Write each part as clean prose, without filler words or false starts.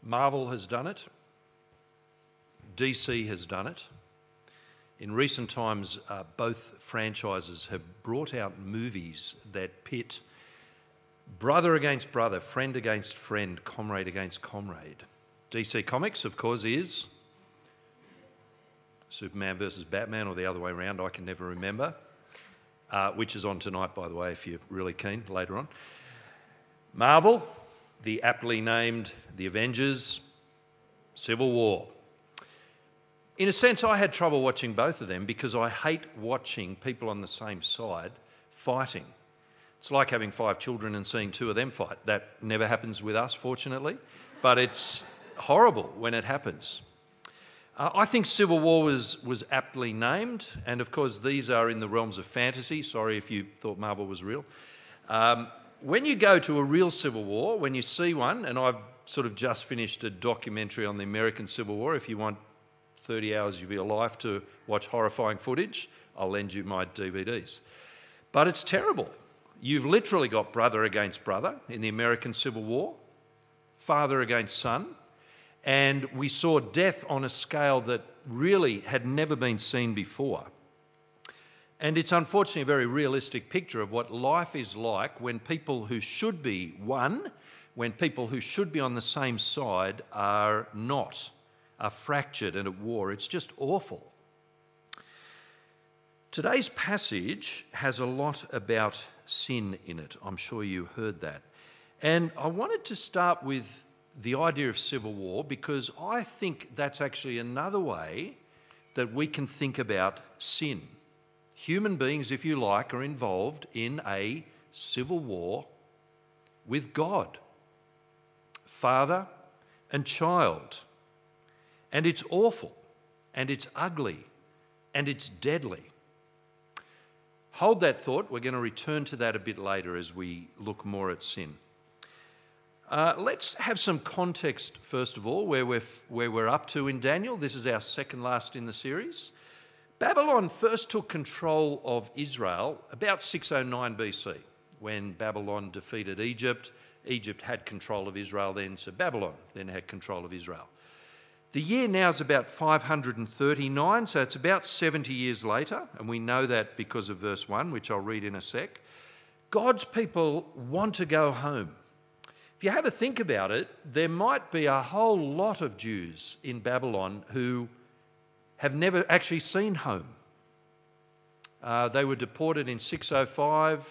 Marvel has done it. DC has done it. In recent times, both franchises have brought out movies that pit brother against brother, friend against friend, comrade against comrade. DC Comics, of course, is Superman versus Batman, or the other way around, I can never remember, which is on tonight, by the way, if you're really keen, later on. Marvel, the aptly named The Avengers, Civil War. In a sense, I had trouble watching both of them because I hate watching people on the same side fighting. It's like having 5 children and seeing 2 of them fight. That never happens with us, fortunately, but it's horrible when it happens. I think Civil War was aptly named, and of course these are in the realms of fantasy. Sorry if you thought Marvel was real. When you go to a real Civil War, when you see one, and I've sort of just finished a documentary on the American Civil War, if you want 30 hours of your life to watch horrifying footage, I'll lend you my DVDs. But it's terrible. You've literally got brother against brother in the American Civil War, father against son, and we saw death on a scale that really had never been seen before. And it's unfortunately a very realistic picture of what life is like when people who should be one, when people who should be on the same side are not, are fractured and at war. It's just awful. Today's passage has a lot about sin in it. I'm sure you heard that. And I wanted to start with the idea of civil war because I think that's actually another way that we can think about sin. Human beings, if you like, are involved in a civil war with God, father and child. And it's awful, and it's ugly, and it's deadly. Hold that thought. We're going to return to that a bit later as we look more at sin. Let's have some context, first of all, where we're up to in Daniel. This is our second last in the series. Babylon first took control of Israel about 609 BC, when Babylon defeated Egypt. Egypt had control of Israel then, so Babylon then had control of Israel. The year now is about 539, so it's about 70 years later, and we know that because of verse 1, which I'll read in a sec. God's people want to go home. If you have a think about it, there might be a whole lot of Jews in Babylon who have never actually seen home. They were deported in 605,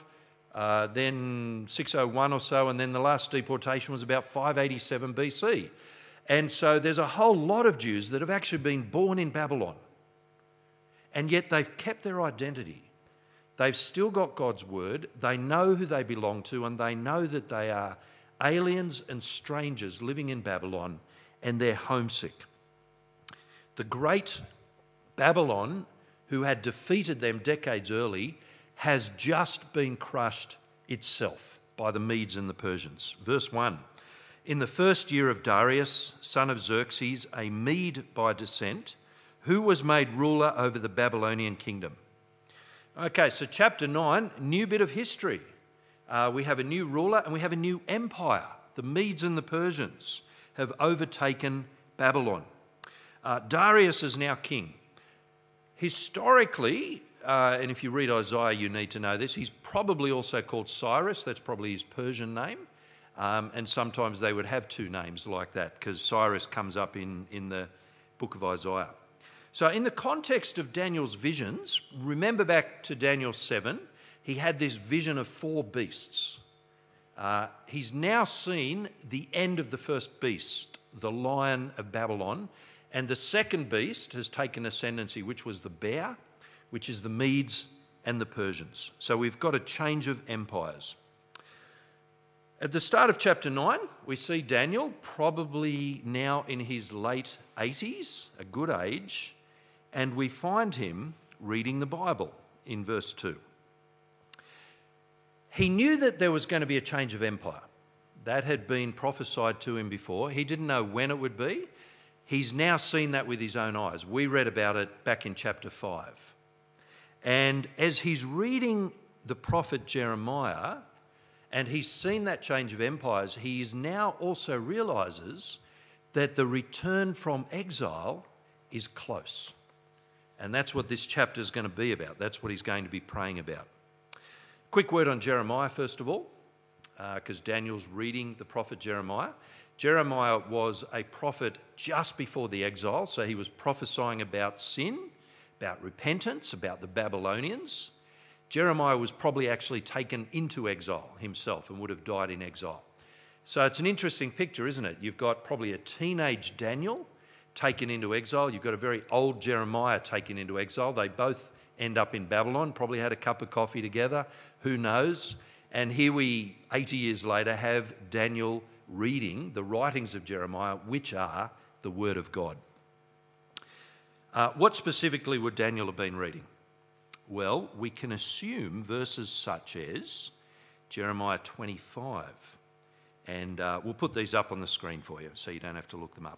then 601 or so, and then the last deportation was about 587 BC. And so there's a whole lot of Jews that have actually been born in Babylon, and yet they've kept their identity. They've still got God's word, they know who they belong to, and they know that they are aliens and strangers living in Babylon, and they're homesick. The great Babylon, who had defeated them decades early, has just been crushed itself by the Medes and the Persians. Verse 1. In the first year of Darius, son of Xerxes, a Mede by descent, who was made ruler over the Babylonian kingdom. Okay, so chapter 9, new bit of history. We have a new ruler and we have a new empire. The Medes and the Persians have overtaken Babylon. Darius is now king. Historically, and if you read Isaiah, you need to know this, he's probably also called Cyrus. That's probably his Persian name. And sometimes they would have 2 names like that because Cyrus comes up in the book of Isaiah. So in the context of Daniel's visions, remember back to Daniel 7, he had this vision of 4 beasts. He's now seen the end of the first beast, the lion of Babylon, and the second beast has taken ascendancy, which was the bear, which is the Medes and the Persians. So we've got a change of empires. At the start of chapter 9, we see Daniel, probably now in his late 80s, a good age, and we find him reading the Bible in verse 2. He knew that there was going to be a change of empire. That had been prophesied to him before. He didn't know when it would be. He's now seen that with his own eyes. We read about it back in chapter 5. And as he's reading the prophet Jeremiah, and he's seen that change of empires, he now also realises that the return from exile is close. And that's what this chapter is going to be about. That's what he's going to be praying about. Quick word on Jeremiah, first of all, because Daniel's reading the prophet Jeremiah. Jeremiah was a prophet just before the exile, so he was prophesying about sin, about repentance, about the Babylonians. Jeremiah was probably actually taken into exile himself and would have died in exile. So it's an interesting picture, isn't it? You've got probably a teenage Daniel taken into exile. You've got a very old Jeremiah taken into exile. They both end up in Babylon, probably had a cup of coffee together, who knows? And here we, 80 years later, have Daniel reading the writings of Jeremiah, which are the Word of God. What specifically would Daniel have been reading? Well, we can assume verses such as Jeremiah 25. And we'll put these up on the screen for you so you don't have to look them up.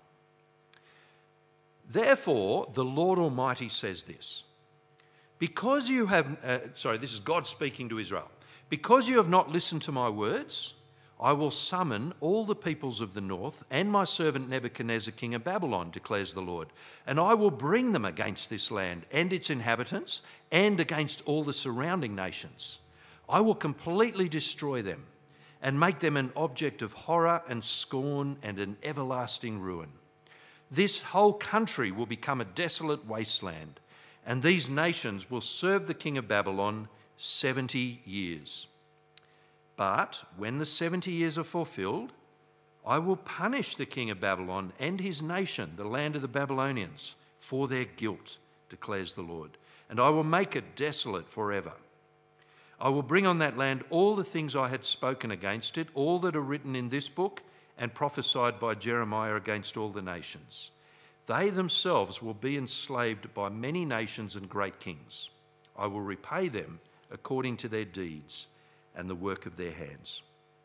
Therefore, the Lord Almighty says this. Because you have... this is God speaking to Israel. Because you have not listened to my words, I will summon all the peoples of the north and my servant Nebuchadnezzar, king of Babylon, declares the Lord. And I will bring them against this land and its inhabitants and against all the surrounding nations. I will completely destroy them and make them an object of horror and scorn and an everlasting ruin. This whole country will become a desolate wasteland, and these nations will serve the king of Babylon 70 years. But when the 70 years are fulfilled, I will punish the king of Babylon and his nation, the land of the Babylonians, for their guilt, declares the Lord, and I will make it desolate forever. I will bring on that land all the things I had spoken against it, all that are written in this book and prophesied by Jeremiah against all the nations. They themselves will be enslaved by many nations and great kings. I will repay them according to their deeds and the work of their hands.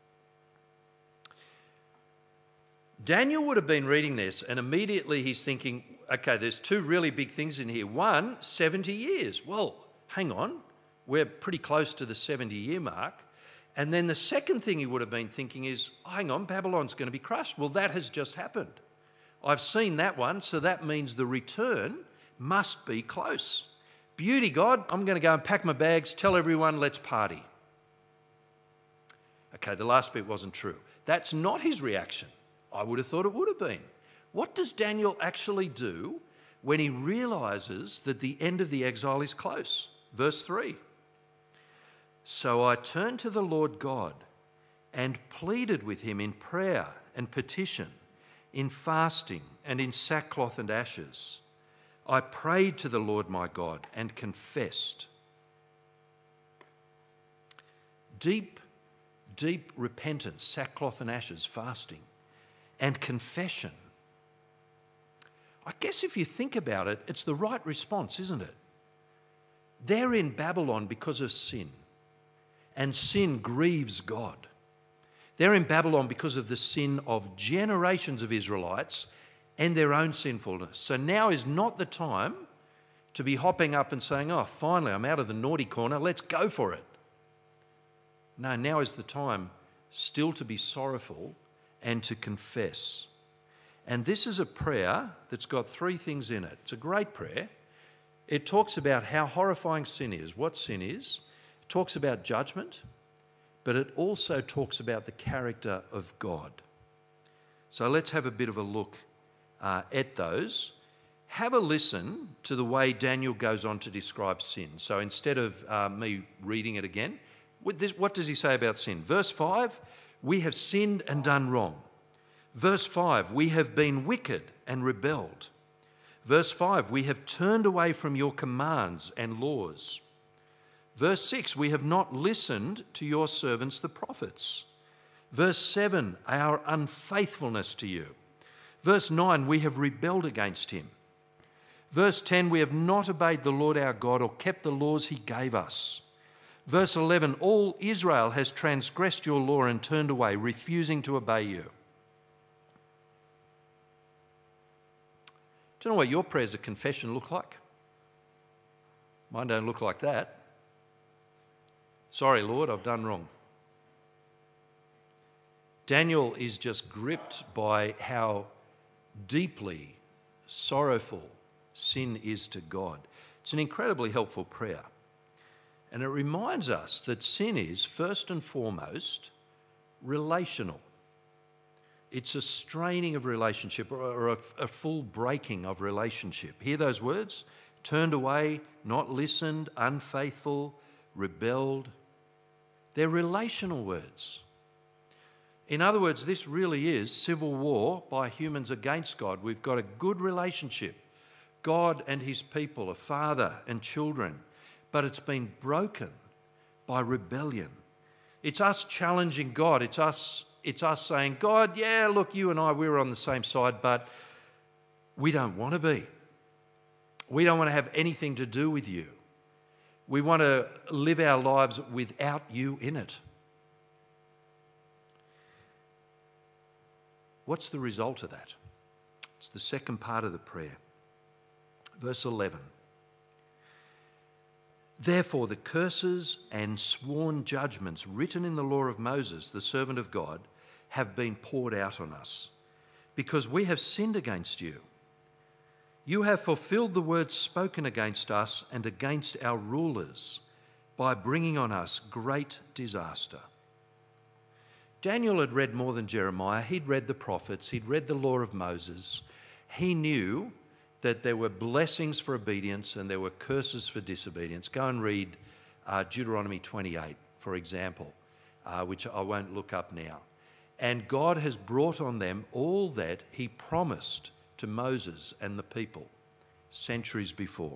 Daniel would have been reading this and immediately he's thinking, okay, there's two really big things in here. One, 70 years. Well, hang on, we're pretty close to the 70-year mark. And then the second thing he would have been thinking is, hang on, Babylon's going to be crushed. Well, that has just happened. I've seen that one, so that means the return must be close. Beauty, God, I'm going to go and pack my bags, tell everyone, let's party. Okay, the last bit wasn't true. That's not his reaction. I would have thought it would have been. What does Daniel actually do when he realises that the end of the exile is close? Verse 3. So I turned to the Lord God and pleaded with him in prayer and petition, in fasting and in sackcloth and ashes. I prayed to the Lord my God and confessed. Deep repentance, sackcloth and ashes, fasting, and confession. I guess if you think about it, it's the right response, isn't it? They're in Babylon because of sin. And sin grieves God. They're in Babylon because of the sin of generations of Israelites and their own sinfulness. So now is not the time to be hopping up and saying, oh, finally, I'm out of the naughty corner, let's go for it. No, now is the time still to be sorrowful and to confess. And this is a prayer that's got three things in it. It's a great prayer. It talks about how horrifying sin is, what sin is. It talks about judgment, but it also talks about the character of God. So let's have a bit of a look at those. Have a listen to the way Daniel goes on to describe sin. So instead of me reading it again, what does he say about sin? Verse 5, we have sinned and done wrong. Verse 5, we have been wicked and rebelled. Verse 5, we have turned away from your commands and laws. Verse 6, we have not listened to your servants the prophets. Verse 7, our unfaithfulness to you. Verse 9, we have rebelled against him. Verse 10, we have not obeyed the Lord our God or kept the laws he gave us. Verse 11, all Israel has transgressed your law and turned away, refusing to obey you. Do you know what your prayers of confession look like? Mine don't look like that. Sorry, Lord, I've done wrong. Daniel is just gripped by how deeply sorrowful sin is to God. It's an incredibly helpful prayer. And it reminds us that sin is, first and foremost, relational. It's a straining of relationship or a full breaking of relationship. Hear those words? Turned away, not listened, unfaithful, rebelled. They're relational words. In other words, this really is civil war by humans against God. We've got a good relationship. God and his people are father and children, but it's been broken by rebellion. It's us challenging God. It's us saying, God, yeah, look, you and I, we're on the same side, but we don't want to be. We don't want to have anything to do with you. We want to live our lives without you in it. What's the result of that? It's the second part of the prayer. Verse 11. Therefore, the curses and sworn judgments written in the law of Moses, the servant of God, have been poured out on us, because we have sinned against you. You have fulfilled the words spoken against us and against our rulers by bringing on us great disaster. Daniel had read more than Jeremiah. He'd read the prophets. He'd read the law of Moses. He knew that there were blessings for obedience and there were curses for disobedience. Go and read Deuteronomy 28, for example, which I won't look up now. And God has brought on them all that he promised to Moses and the people centuries before.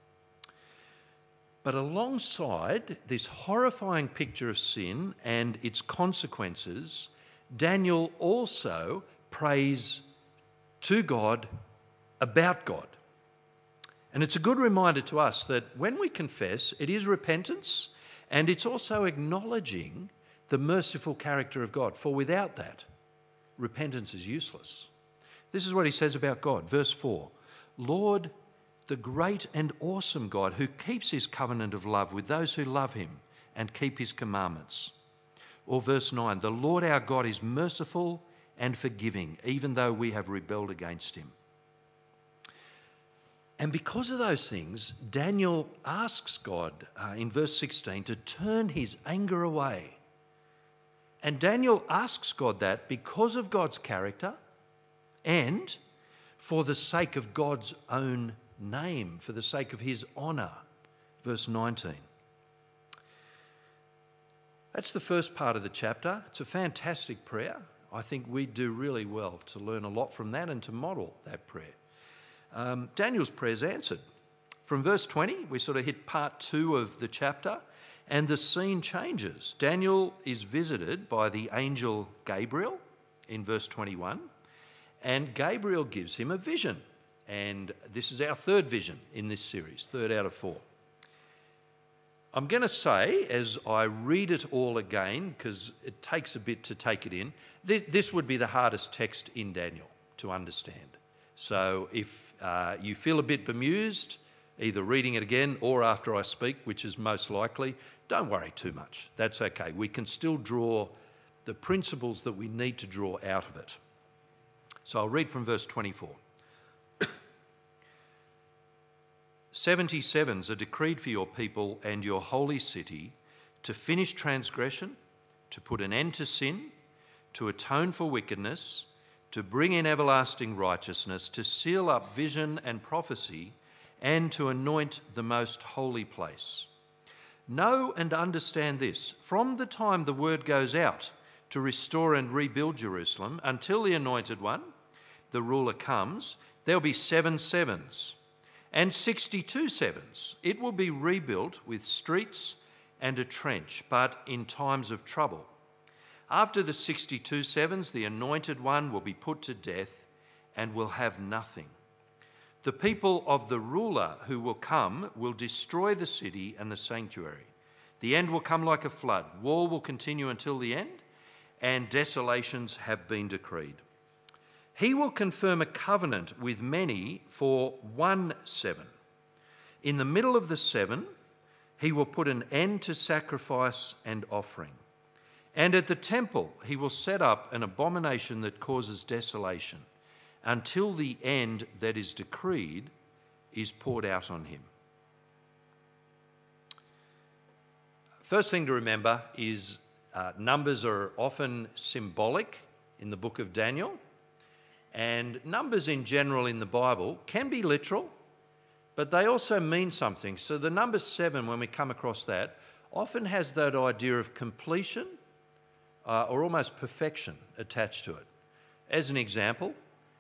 But alongside this horrifying picture of sin and its consequences, Daniel also prays to God about God. And it's a good reminder to us that when we confess, it is repentance and it's also acknowledging the merciful character of God. For without that, repentance is useless. This is what he says about God. Verse 4, Lord, the great and awesome God who keeps his covenant of love with those who love him and keep his commandments. Or verse 9, the Lord our God is merciful and forgiving, even though we have rebelled against him. And because of those things, Daniel asks God in verse 16 to turn his anger away. And Daniel asks God that because of God's character and for the sake of God's own name, for the sake of his honour. Verse 19. That's the first part of the chapter. It's a fantastic prayer. I think we do really well to learn a lot from that and to model that prayer. Daniel's prayer is answered. From verse 20, we sort of hit part 2 of the chapter, and the scene changes. Daniel is visited by the angel Gabriel in verse 21, and Gabriel gives him a vision. And this is our third vision in this series, 3rd out of 4. I'm going to say, as I read it all again, because it takes a bit to take it in, this would be the hardest text in Daniel to understand. So if you feel a bit bemused, either reading it again or after I speak, which is most likely, don't worry too much. That's okay. We can still draw the principles that we need to draw out of it. So I'll read from verse 24. 77s are decreed for your people and your holy city to finish transgression, to put an end to sin, to atone for wickedness, to bring in everlasting righteousness, to seal up vision and prophecy, and to anoint the most holy place. Know and understand this. From the time the word goes out to restore and rebuild Jerusalem until the Anointed One, the ruler, comes, there'll be 7 sevens and 62 sevens. It will be rebuilt with streets and a trench, but in times of trouble. After the 62 sevens, the Anointed One will be put to death and will have nothing. The people of the ruler who will come will destroy the city and the sanctuary. The end will come like a flood. War will continue until the end, and desolations have been decreed. He will confirm a covenant with many for 1 7. In the middle of the 7, he will put an end to sacrifice and offering. And at the temple, he will set up an abomination that causes desolation, until the end that is decreed is poured out on him. First thing to remember is numbers are often symbolic in the book of Daniel, and numbers in general in the Bible can be literal, but they also mean something. So the number 7, when we come across that, often has that idea of completion or almost perfection attached to it. As an example,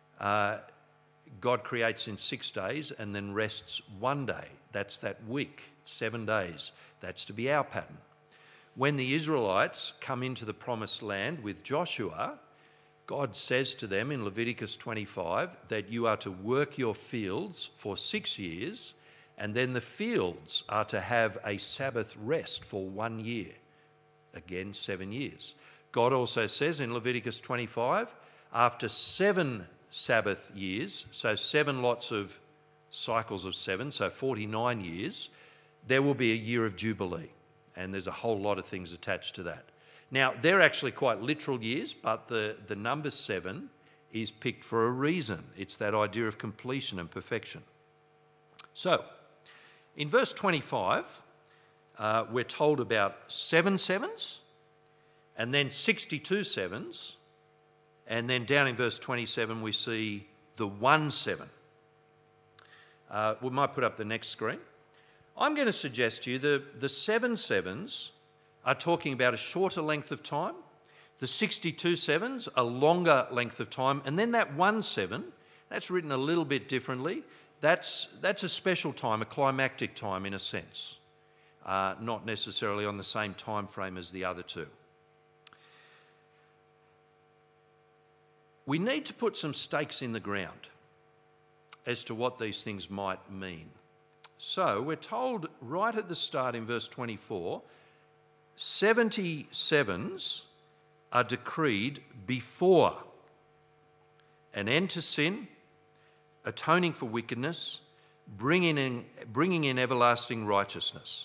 God creates in 6 days and then rests 1 day. That's that week, 7 days. That's to be our pattern. When the Israelites come into the promised land with Joshua, God says to them in Leviticus 25 that you are to work your fields for 6 years, and then the fields are to have a Sabbath rest for 1 year. Again, 7 years. God also says in Leviticus 25, after 7 Sabbath years, so 7 lots of cycles of 7, so 49 years, there will be a year of Jubilee. And there's a whole lot of things attached to that. Now, they're actually quite literal years, but the number 7 is picked for a reason. It's that idea of completion and perfection. So, in verse 25, we're told about 7 sevens, and then 62 sevens, and then down in verse 27 we see the 1 7. We might put up the next screen. I'm going to suggest to you the 7 sevens are talking about a shorter length of time, the 62 sevens a longer length of time, and then that 1 7, that's written a little bit differently. That's a special time, a climactic time in a sense, not necessarily on the same time frame as the other 2. We need to put some stakes in the ground as to what these things might mean. So we're told right at the start in verse 24, 77s are decreed before an end to sin, atoning for wickedness, bringing in everlasting righteousness.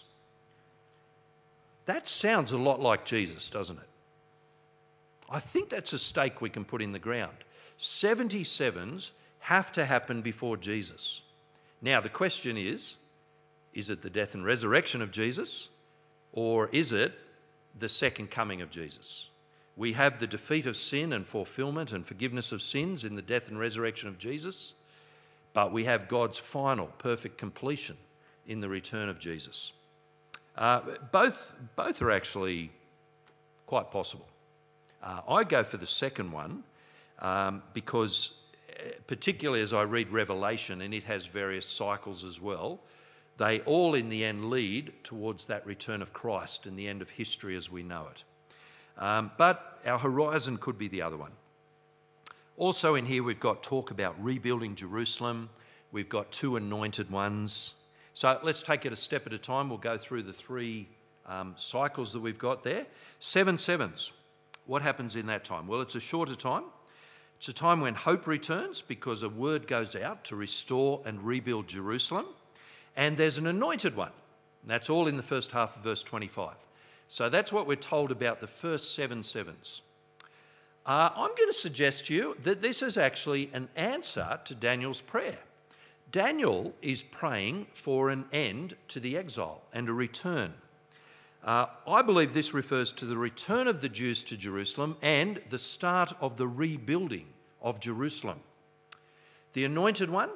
That sounds a lot like Jesus, doesn't it? I think that's a stake we can put in the ground. 77s have to happen before Jesus. Now, the question is it the death and resurrection of Jesus, or is it the second coming of Jesus? We have the defeat of sin and fulfillment and forgiveness of sins in the death and resurrection of Jesus, but we have God's final perfect completion in the return of Jesus. Both are actually quite possible. I go for the second one because particularly as I read Revelation, and it has various cycles as well, they all in the end lead towards that return of Christ and the end of history as we know it. But our horizon could be the other one. Also in here we've got talk about rebuilding Jerusalem. We've got 2 anointed ones. So let's take it a step at a time. We'll go through the 3 cycles that we've got there. 7 sevens. What happens in that time? Well, it's a shorter time. It's a time when hope returns because a word goes out to restore and rebuild Jerusalem. And there's an anointed one. That's all in the first half of verse 25. So that's what we're told about the first 7 sevens. I'm going to suggest to you that this is actually an answer to Daniel's prayer. Daniel is praying for an end to the exile and a return. I believe this refers to the return of the Jews to Jerusalem and the start of the rebuilding of Jerusalem. The anointed one,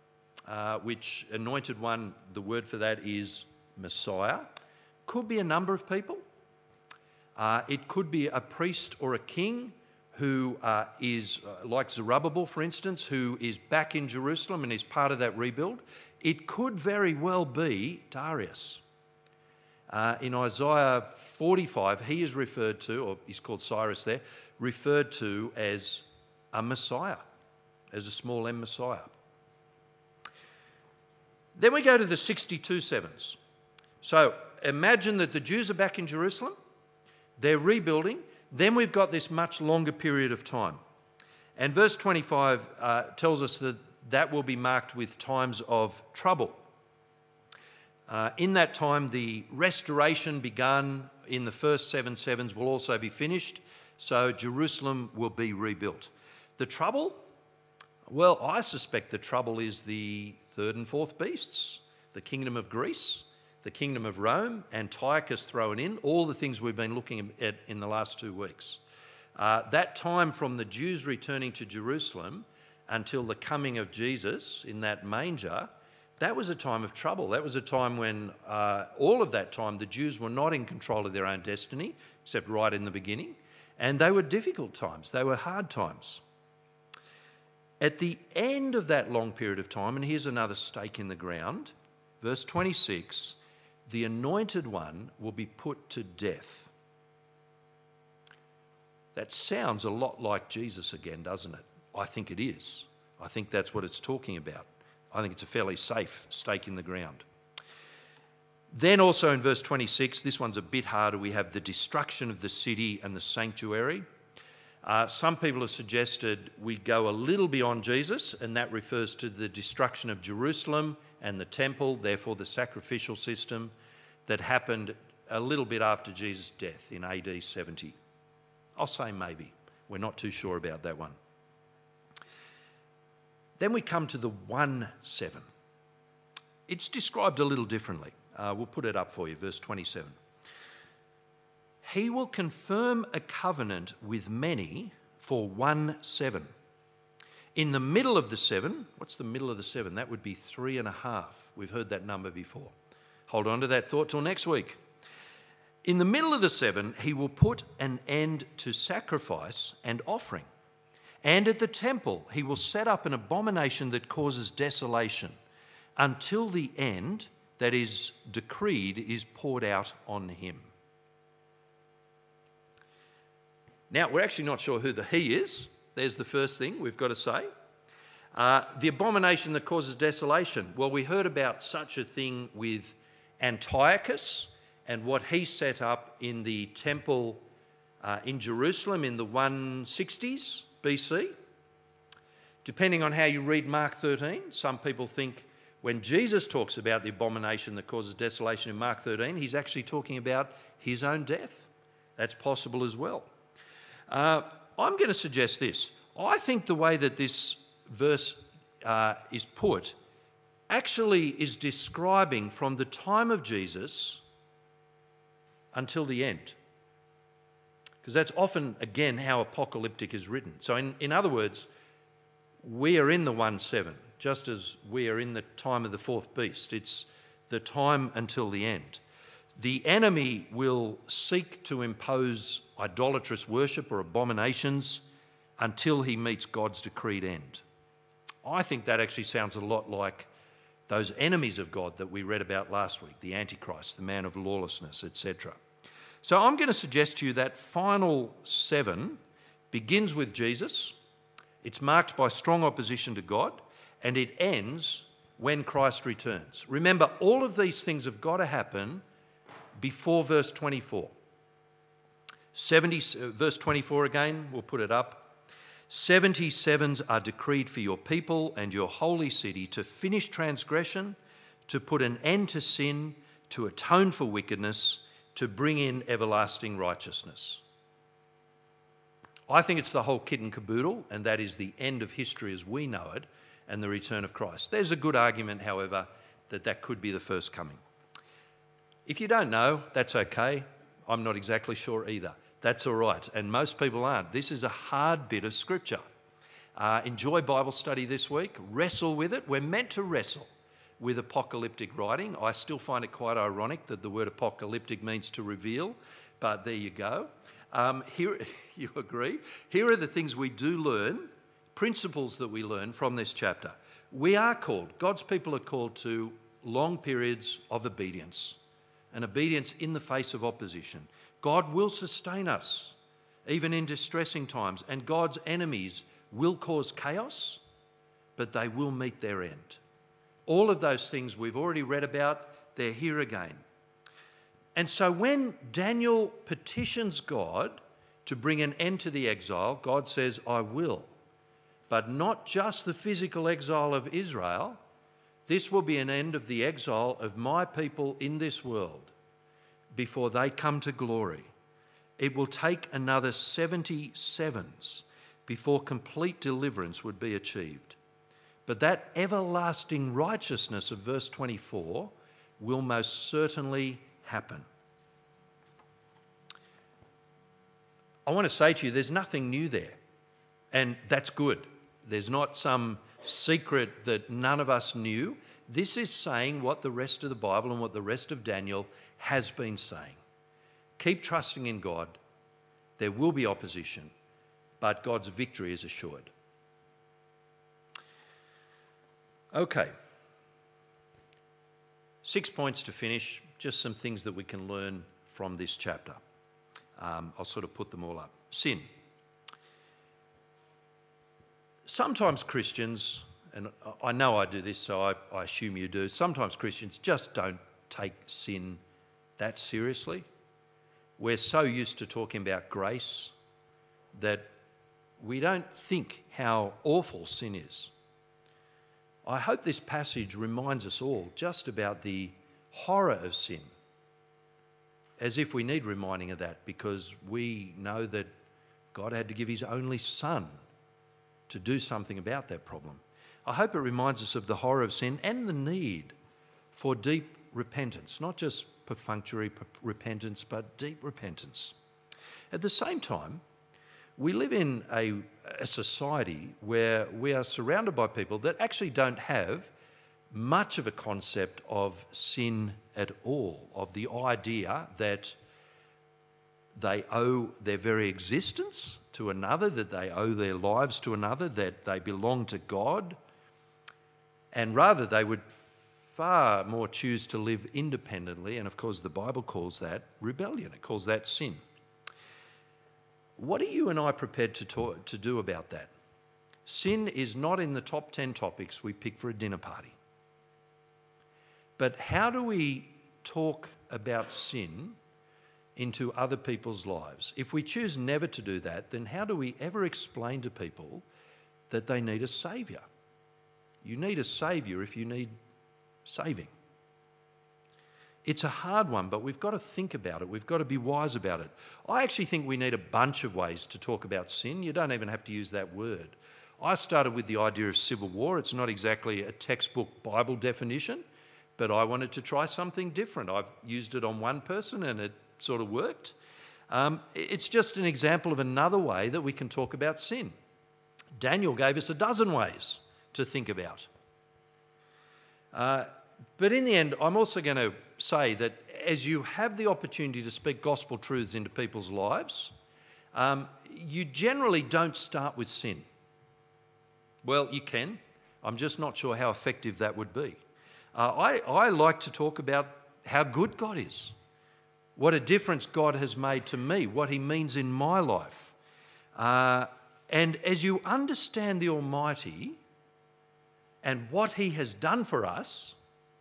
the word for that is Messiah, could be a number of people. It could be a priest or a king who is, like Zerubbabel, for instance, who is back in Jerusalem and is part of that rebuild. It could very well be Darius. In Isaiah 45, he is referred to, or he's called Cyrus there, referred to as a Messiah, as a small m Messiah. Then we go to the 62 sevens. So imagine that the Jews are back in Jerusalem, they're rebuilding, then we've got this much longer period of time. And verse 25 tells us that will be marked with times of trouble. In that time, the restoration begun in the first 7 sevens will also be finished, so Jerusalem will be rebuilt. The trouble, Well, I suspect the trouble is the third and fourth beasts, the kingdom of Greece, the kingdom of Rome, Antiochus thrown in, all the things we've been looking at in the last 2 weeks. That time from the Jews returning to Jerusalem until the coming of Jesus in that manger, that was a time of trouble. That was a time when all of that time the Jews were not in control of their own destiny, except right in the beginning. And they were difficult times. They were hard times. At the end of that long period of time, and here's another stake in the ground, verse 26, the anointed one will be put to death. That sounds a lot like Jesus again, doesn't it? I think it is. I think that's what it's talking about. I think it's a fairly safe stake in the ground. Then also in verse 26, this one's a bit harder, we have the destruction of the city and the sanctuary. Some people have suggested we go a little beyond Jesus, and that refers to the destruction of Jerusalem and the temple, therefore the sacrificial system that happened a little bit after Jesus' death in AD 70. I'll say maybe. We're not too sure about that one. Then we come to the 1-7. It's described a little differently. We'll put it up for you, verse 27. He will confirm a covenant with many for 1-7. In the middle of the 7, what's the middle of the 7? That would be 3.5. We've heard that number before. Hold on to that thought till next week. In the middle of the 7, he will put an end to sacrifice and offering. And at the temple, he will set up an abomination that causes desolation until the end that is decreed is poured out on him. Now, we're actually not sure who the he is. There's the first thing we've got to say. The abomination that causes desolation. Well, we heard about such a thing with Antiochus and what he set up in the temple in Jerusalem in the 160s BC. Depending on how you read Mark 13, some people think when Jesus talks about the abomination that causes desolation in Mark 13, he's actually talking about his own death. That's possible as well. I'm going to suggest this. I think the way that this verse is put actually is describing from the time of Jesus until the end. Because that's often, again, how apocalyptic is written. So in other words, we are in the 1-7, just as we are in the time of the fourth beast. It's the time until the end. The enemy will seek to impose idolatrous worship or abominations until he meets God's decreed end. I think that actually sounds a lot like those enemies of God that we read about last week, the Antichrist, the man of lawlessness, etc. So I'm going to suggest to you that final 7 begins with Jesus. It's marked by strong opposition to God, and it ends when Christ returns. Remember, all of these things have got to happen before verse 24. Verse 24 again, we'll put it up. 77s are decreed for your people and your holy city to finish transgression, to put an end to sin, to atone for wickedness, to bring in everlasting righteousness. I think it's the whole kit and caboodle, and that is the end of history as we know it and the return of Christ. There's a good argument, however, that that could be the first coming. If you don't know, that's okay. I'm not exactly sure either. That's all right, and most people aren't. This is a hard bit of scripture. Enjoy Bible study this week. Wrestle with it. We're meant to wrestle with apocalyptic writing. I still find it quite ironic that the word apocalyptic means to reveal, but there you go. Here, you agree? Here are the things we do learn, principles that we learn from this chapter. We are called, God's people are called to long periods of obedience, and obedience in the face of opposition. God will sustain us, even in distressing times, and God's enemies will cause chaos, but they will meet their end. All of those things we've already read about, they're here again. And so when Daniel petitions God to bring an end to the exile, God says, I will. But not just the physical exile of Israel. This will be an end of the exile of my people in this world before they come to glory. It will take another 77s before complete deliverance would be achieved. But that everlasting righteousness of verse 24 will most certainly happen. I want to say to you, there's nothing new there, and that's good. There's not some secret that none of us knew. This is saying what the rest of the Bible and what the rest of Daniel has been saying. Keep trusting in God. There will be opposition, but God's victory is assured. Okay. 6 points to finish, just some things that we can learn from this chapter. I'll sort of put them all up. Sin. Sometimes Christians, and I know I do this, so I assume you do, sometimes Christians just don't take sin that seriously. We're so used to talking about grace that we don't think how awful sin is. I hope this passage reminds us all just about the horror of sin, as if we need reminding of that, because we know that God had to give his only Son to do something about that problem. I hope it reminds us of the horror of sin and the need for deep repentance, not just perfunctory repentance, but deep repentance. At the same time, we live in a society where we are surrounded by people that actually don't have much of a concept of sin at all, of the idea that they owe their very existence to another, that they owe their lives to another, that they belong to God, and rather they would far more choose to live independently, and of course the Bible calls that rebellion, it calls that sin. What are you and I prepared to do about that? Sin is not in the top 10 topics we pick for a dinner party. But how do we talk about sin into other people's lives? If we choose never to do that, then how do we ever explain to people that they need a saviour? You need a saviour if you need saving. It's a hard one, but we've got to think about it. We've got to be wise about it. I actually think we need a bunch of ways to talk about sin. You don't even have to use that word. I started with the idea of civil war. It's not exactly a textbook Bible definition, but I wanted to try something different. I've used it on one person and it sort of worked. It's just an example of another way that we can talk about sin. Daniel gave us a dozen ways to think about. But in the end, I'm also going to say that as you have the opportunity to speak gospel truths into people's lives, you generally don't start with sin. Well, you can. I'm just not sure how effective that would be. I like to talk about how good God is, what a difference God has made to me, what he means in my life. And as you understand the Almighty and what he has done for us,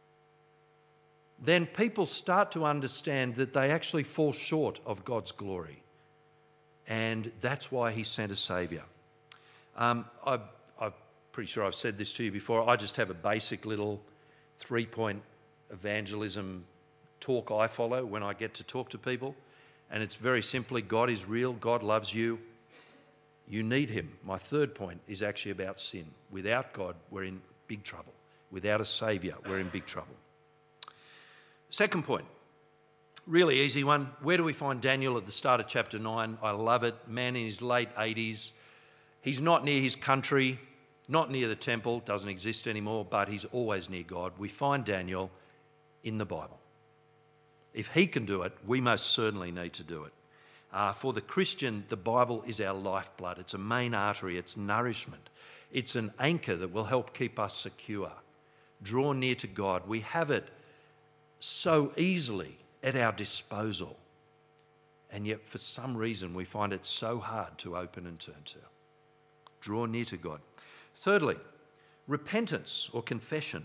then people start to understand that they actually fall short of God's glory. And that's why he sent a saviour. I'm pretty sure I've said this to you before. I just have a basic little 3-point evangelism talk I follow when I get to talk to people. And it's very simply, God is real, God loves you, you need him. My 3rd point is actually about sin. Without God, we're in big trouble. Without a saviour, we're in big trouble. 2nd point, really easy one. Where do we find Daniel at the start of chapter 9? I love it. Man in his late 80s. He's not near his country, not near the temple, doesn't exist anymore, but he's always near God. We find Daniel in the Bible. If he can do it, we most certainly need to do it. For the Christian, the Bible is our lifeblood. It's a main artery. It's nourishment. It's an anchor that will help keep us secure. Draw near to God. We have it so easily at our disposal, and yet for some reason we find it so hard to open and turn to. Draw near to God. Thirdly, repentance or confession.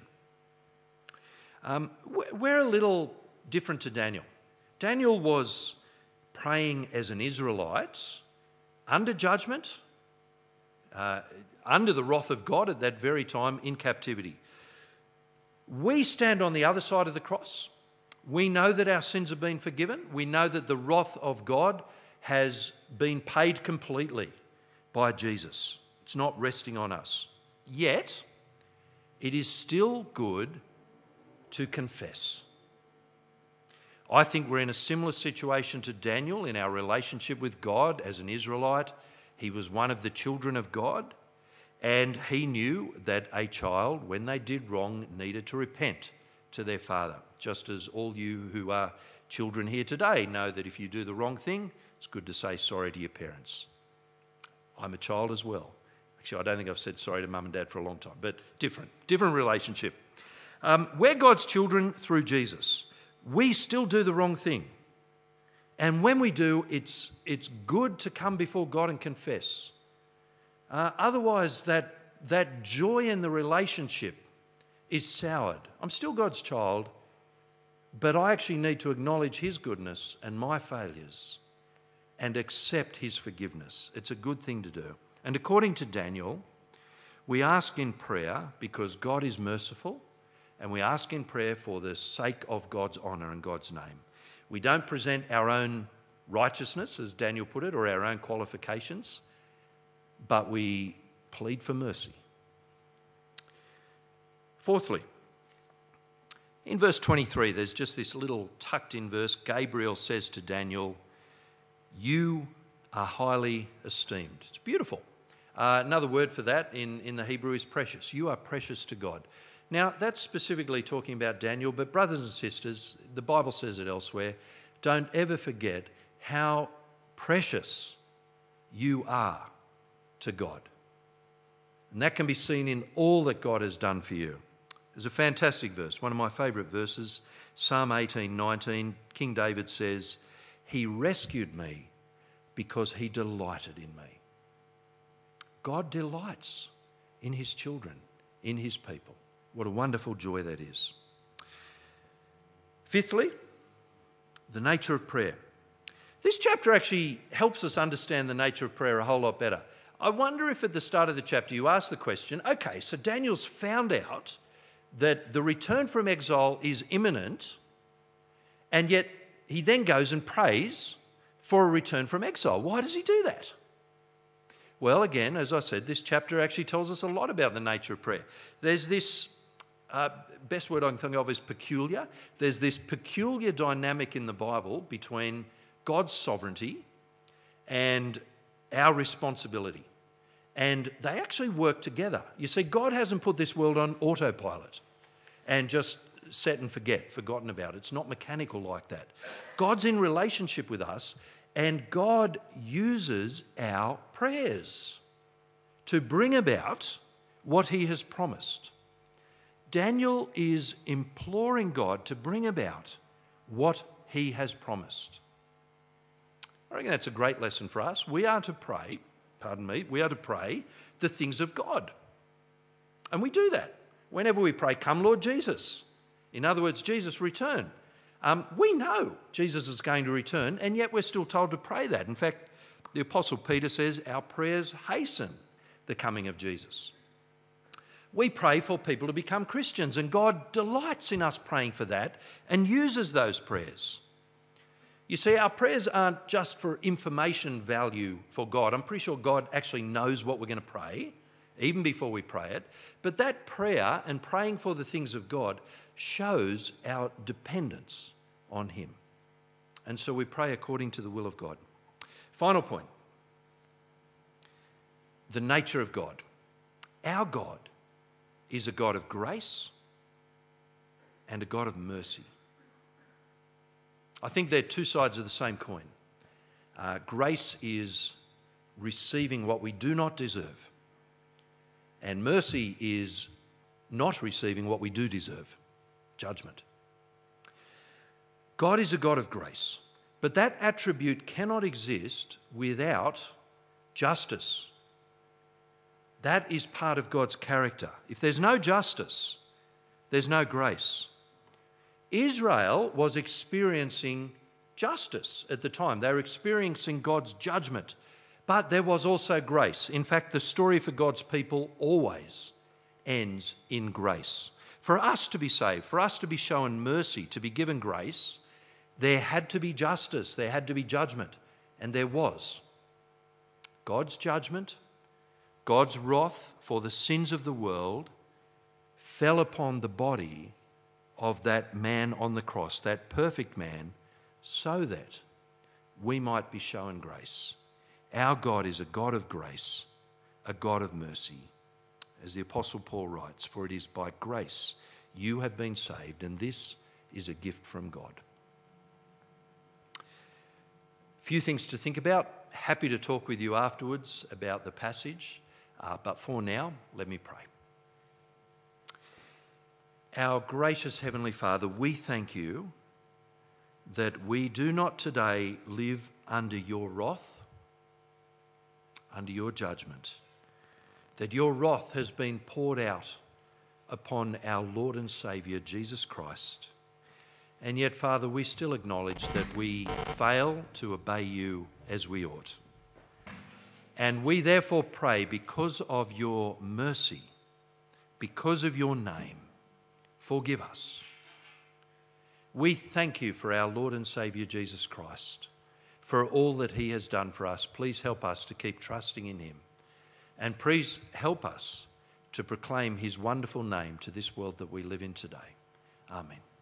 We're a little different to Daniel. Daniel was praying as an Israelite under judgment, under the wrath of God at that very time in captivity. We stand on the other side of the cross. We know that our sins have been forgiven. We know that the wrath of God has been paid completely by Jesus. It's not resting on us. Yet, it is still good to confess. I think we're in a similar situation to Daniel in our relationship with God as an Israelite. He was one of the children of God, and he knew that a child, when they did wrong, needed to repent to their father. Just as all you who are children here today know that if you do the wrong thing, it's good to say sorry to your parents. I'm a child as well. Actually, I don't think I've said sorry to mum and dad for a long time, but different relationship. We're God's children through Jesus. We still do the wrong thing. And when we do, it's good to come before God and confess. Otherwise, that joy in the relationship is soured. I'm still God's child, but I actually need to acknowledge his goodness and my failures and accept his forgiveness. It's a good thing to do. And according to Daniel, we ask in prayer because God is merciful, and we ask in prayer for the sake of God's honour and God's name. We don't present our own righteousness, as Daniel put it, or our own qualifications, but we plead for mercy. Fourthly, in verse 23, there's just this little tucked-in verse. Gabriel says to Daniel, "You are highly esteemed." It's beautiful. Another word for that in the Hebrew is precious. You are precious to God. Now, that's specifically talking about Daniel, but brothers and sisters, the Bible says it elsewhere, don't ever forget how precious you are to God. And that can be seen in all that God has done for you. There's a fantastic verse, one of my favourite verses, Psalm 18:19. King David says, "He rescued me because he delighted in me." God delights in his children, in his people. What a wonderful joy that is. Fifthly, the nature of prayer. This chapter actually helps us understand the nature of prayer a whole lot better. I wonder if at the start of the chapter you ask the question, okay, so Daniel's found out that the return from exile is imminent, and yet he then goes and prays for a return from exile. Why does he do that? Well, again, as I said, this chapter actually tells us a lot about the nature of prayer. There's this, best word I can think of is peculiar. There's this peculiar dynamic in the Bible between God's sovereignty and our responsibility. And they actually work together. You see, God hasn't put this world on autopilot and just set and forgotten about it. It's not mechanical like that. God's in relationship with us, and God uses our prayers to bring about what he has promised. Daniel is imploring God to bring about what he has promised. I reckon that's a great lesson for us. We are to pray the things of God. And we do that. Whenever we pray, "Come, Lord Jesus." In other words, Jesus, return. We know Jesus is going to return, and yet we're still told to pray that. In fact, the Apostle Peter says our prayers hasten the coming of Jesus. We pray for people to become Christians, and God delights in us praying for that and uses those prayers. You see, our prayers aren't just for information value for God. I'm pretty sure God actually knows what we're going to pray, even before we pray it. But that prayer and praying for the things of God shows our dependence on him. And so we pray according to the will of God. Final point. The nature of God. Our God is a God of grace and a God of mercy. I think they're two sides of the same coin. Grace is receiving what we do not deserve, and mercy is not receiving what we do deserve, judgment. God is a God of grace, but that attribute cannot exist without justice. That is part of God's character. If there's no justice, there's no grace. Israel was experiencing justice at the time. They were experiencing God's judgment, but there was also grace. In fact, the story for God's people always ends in grace. For us to be saved, for us to be shown mercy, to be given grace, there had to be justice, there had to be judgment, and there was. God's judgment, God's wrath for the sins of the world fell upon the body of that man on the cross, that perfect man, so that we might be shown grace. Our God is a God of grace, a God of mercy. As the Apostle Paul writes, for it is by grace you have been saved, and this is a gift from God. Few things to think about. Happy to talk with you afterwards about the passage, but for now, let me pray. Our gracious Heavenly Father, we thank you that we do not today live under your wrath, under your judgment, that your wrath has been poured out upon our Lord and Saviour, Jesus Christ. And yet, Father, we still acknowledge that we fail to obey you as we ought. And we therefore pray, because of your mercy, because of your name, forgive us. We thank you for our Lord and Saviour Jesus Christ, for all that he has done for us. Please help us to keep trusting in him. And please help us to proclaim his wonderful name to this world that we live in today. Amen.